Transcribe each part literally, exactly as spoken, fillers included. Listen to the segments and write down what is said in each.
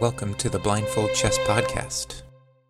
welcome to the Blindfold Chess Podcast.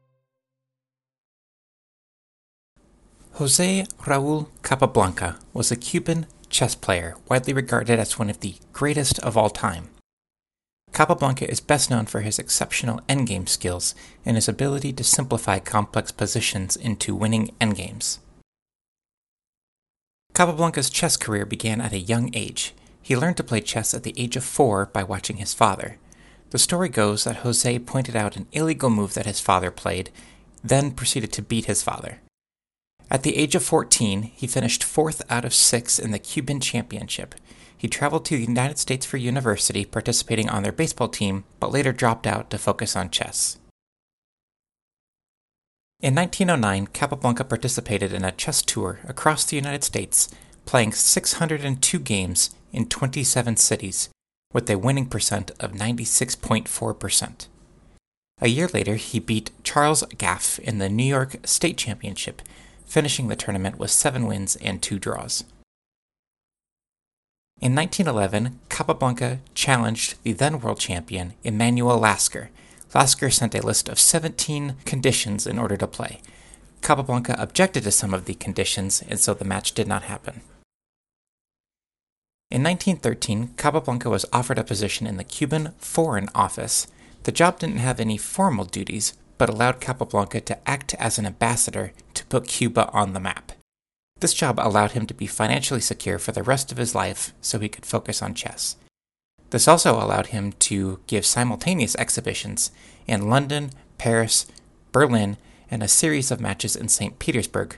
José Raúl Capablanca was a Cuban chess player widely regarded as one of the greatest of all time. Capablanca is best known for his exceptional endgame skills and his ability to simplify complex positions into winning endgames. Capablanca's chess career began at a young age. He learned to play chess at the age of four by watching his father. The story goes that José pointed out an illegal move that his father played, then proceeded to beat his father. At the age of fourteen, he finished fourth out of six in the Cuban Championship. He traveled to the United States for university, participating on their baseball team, but later dropped out to focus on chess. In nineteen oh nine, Capablanca participated in a chess tour across the United States, playing six hundred two games in twenty-seven cities, with a winning percent of ninety-six point four percent. A year later, he beat Charles Gaff in the New York State Championship, finishing the tournament with seven wins and two draws. In nineteen eleven, Capablanca challenged the then world champion Emanuel Lasker. Lasker sent a list of seventeen conditions in order to play. Capablanca objected to some of the conditions, and so the match did not happen. In nineteen thirteen, Capablanca was offered a position in the Cuban Foreign Office. The job didn't have any formal duties, but allowed Capablanca to act as an ambassador to put Cuba on the map. This job allowed him to be financially secure for the rest of his life so he could focus on chess. This also allowed him to give simultaneous exhibitions in London, Paris, Berlin, and a series of matches in Saint Petersburg.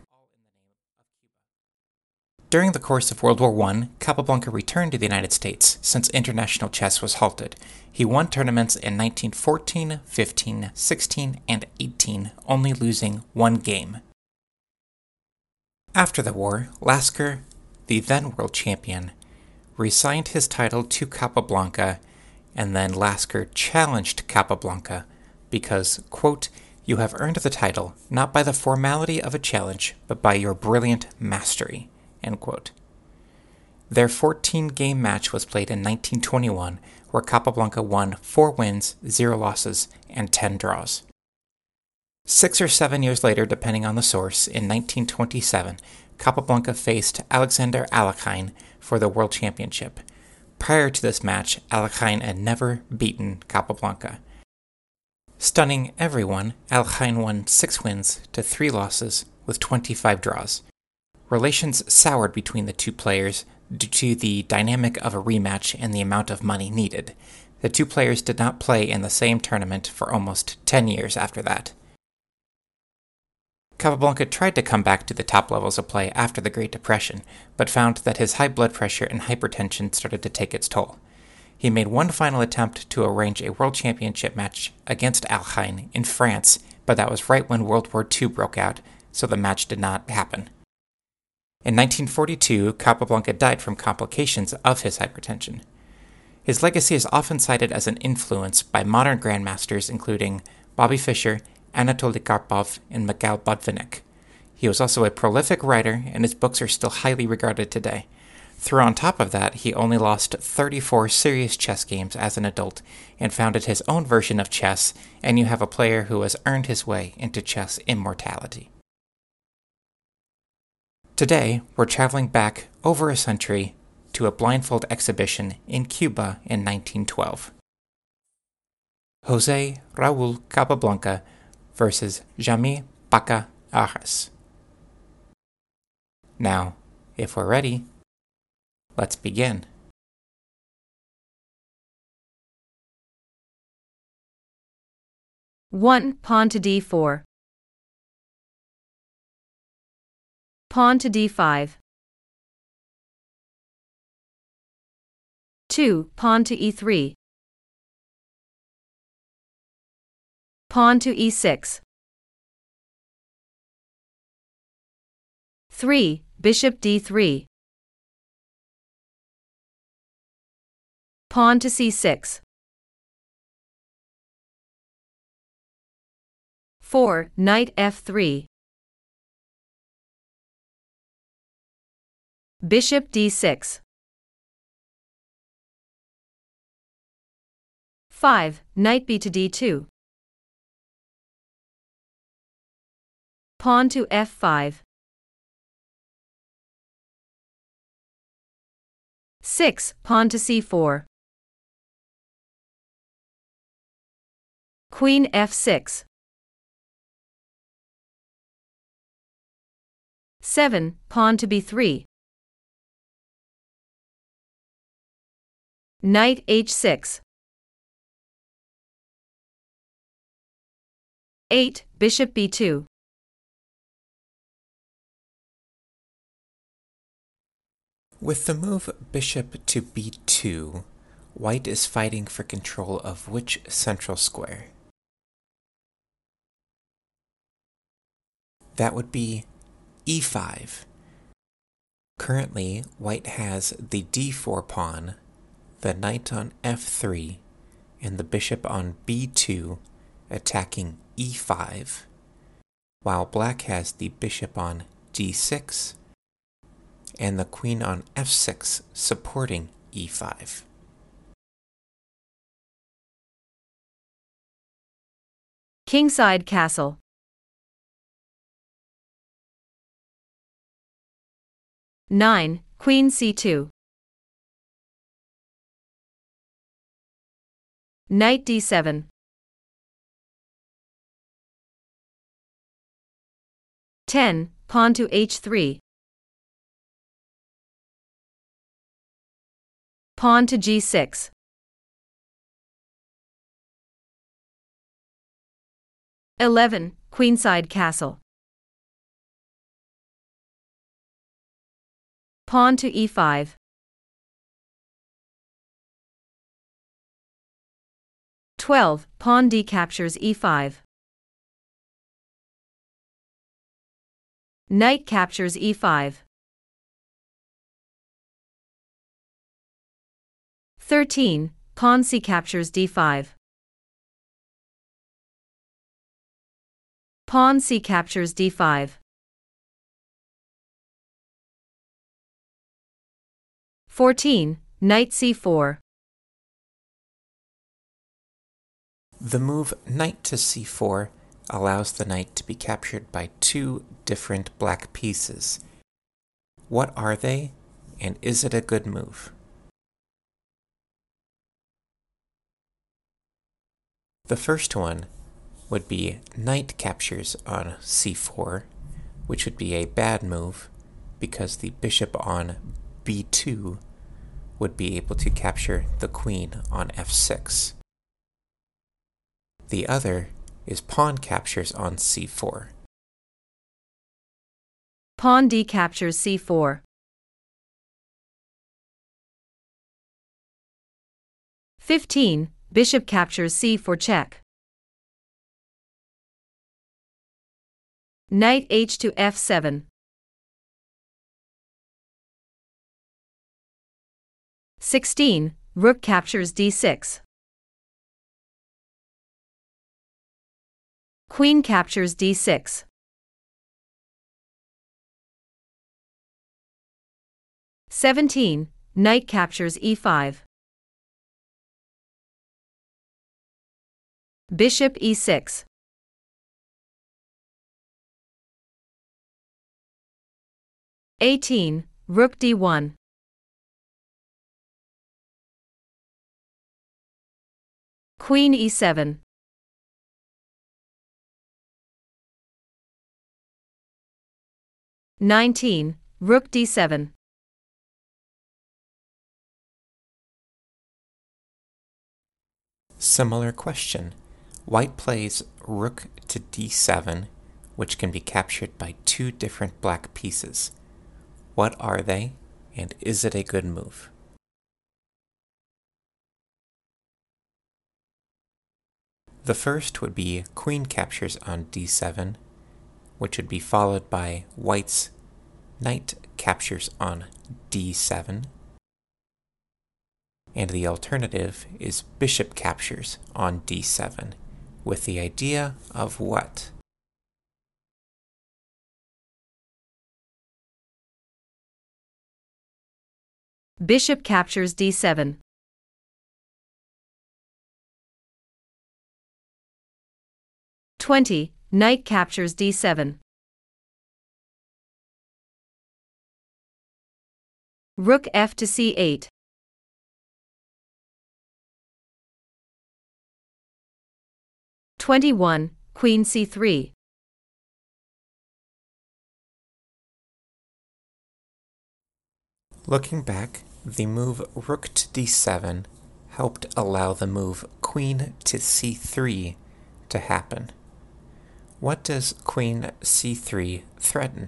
During the course of World War One, Capablanca returned to the United States since international chess was halted. He won tournaments in nineteen fourteen, fifteen, sixteen, and eighteen, only losing one game. After the war, Lasker, the then world champion, resigned his title to Capablanca, and then Lasker challenged Capablanca because, quote, "You have earned the title, not by the formality of a challenge, but by your brilliant mastery," end quote. Their fourteen-game match was played in nineteen twenty-one, where Capablanca won four wins, zero losses, and ten draws. Six or seven years later, depending on the source, in nineteen twenty-seven, Capablanca faced Alexander Alekhine for the World Championship. Prior to this match, Alekhine had never beaten Capablanca. Stunning everyone, Alekhine won six wins to three losses with twenty-five draws. Relations soured between the two players due to the dynamic of a rematch and the amount of money needed. The two players did not play in the same tournament for almost ten years after that. Capablanca tried to come back to the top levels of play after the Great Depression, but found that his high blood pressure and hypertension started to take its toll. He made one final attempt to arrange a world championship match against Alekhine in France, but that was right when World War Two broke out, so the match did not happen. In nineteen forty-two, Capablanca died from complications of his hypertension. His legacy is often cited as an influence by modern grandmasters including Bobby Fischer, Anatoly Karpov, and Mikhail Botvinnik. He was also a prolific writer, and his books are still highly regarded today. Throw on top of that, he only lost thirty-four serious chess games as an adult and founded his own version of chess, and you have a player who has earned his way into chess immortality. Today, we're traveling back over a century to a blindfold exhibition in Cuba in nineteen twelve. José Raúl Capablanca versus Jaime Paca Arras. Now, if we're ready, let's begin. one. Pawn to d four. Pawn to d five. two. Pawn to e three. Pawn to e six. three. Bishop d three. Pawn to c six. four. Knight f three. Bishop d six. five. Knight b to d two. Pawn to f five. six. Pawn to c four. Queen f six. seven. Pawn to b three. Knight h six. eight. Bishop b two. With the move bishop to b two, white is fighting for control of which central square? That would be e five. Currently, white has the d four pawn, the knight on f three, and the bishop on b two attacking e five, while black has the bishop on d six and the queen on f six supporting e five. Kingside castle. nine. Queen c two. Knight d seven. ten. Pawn to h three. Pawn to g six. eleven. Queenside castle. Pawn to e five. twelve. Pawn d captures e five. Knight captures e five. thirteen. Pawn c captures d five. Pawn c captures d five. fourteen. Knight c four. The move knight to c four allows the knight to be captured by two different black pieces. What are they, and is it a good move? The first one would be knight captures on c four, which would be a bad move because the bishop on b two would be able to capture the queen on f six. The other is pawn captures on c four. Pawn d captures c four. fifteen. Bishop captures c four check. Knight h to f seven. sixteen. Rook captures d six. Queen captures d six. seventeen. Knight captures e five. Bishop e six. eighteen. Rook d one. Queen e seven. nineteen. Rook d seven. Similar question. White plays rook to d seven, which can be captured by two different black pieces. What are they, and is it a good move? The first would be queen captures on d seven, which would be followed by white's knight captures on d seven. And the alternative is bishop captures on d seven, with the idea of what? Bishop captures d seven. twenty. Knight captures d seven. Rook f to c eight. twenty-one. Queen c three. Looking back, the move rook to d seven helped allow the move queen to c three to happen. What does queen c three threaten?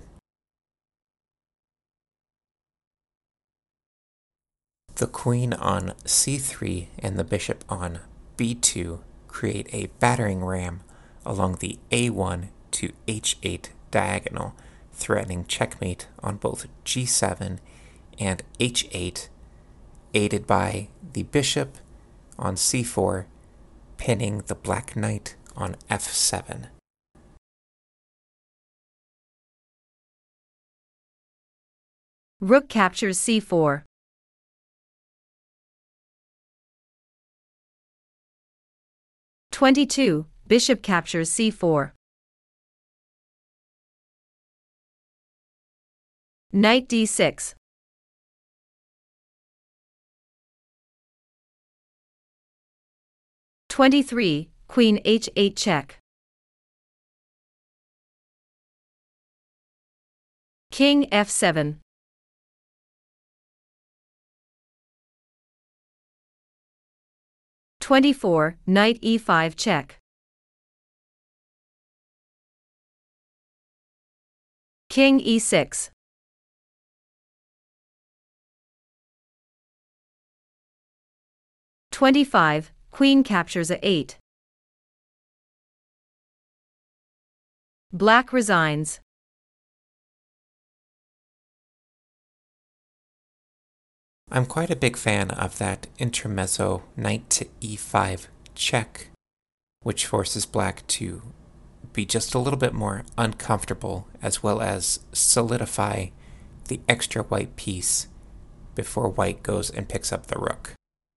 The queen on c three and the bishop on b two create a battering ram along the a one to h eight diagonal, threatening checkmate on both g seven and h eight, aided by the bishop on c four, pinning the black knight on f seven. Rook captures c four. twenty-two. Bishop captures c four. Knight d six. twenty-three. Queen h eight check. King f seven. twenty-four. Knight e five check. King e six. twenty-five. Queen captures a eight. Black resigns. I'm quite a big fan of that intermezzo knight to e five check, which forces black to be just a little bit more uncomfortable, as well as solidify the extra white piece before white goes and picks up the rook.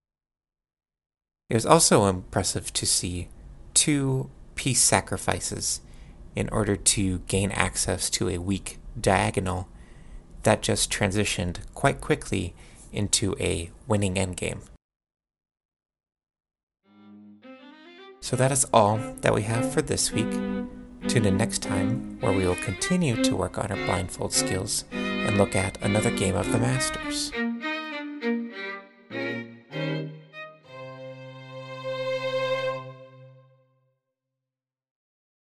It was also impressive to see two piece sacrifices in order to gain access to a weak diagonal that just transitioned quite quickly into a winning endgame. So that is all that we have for this week. Tune in next time, where we will continue to work on our blindfold skills and look at another game of the Masters.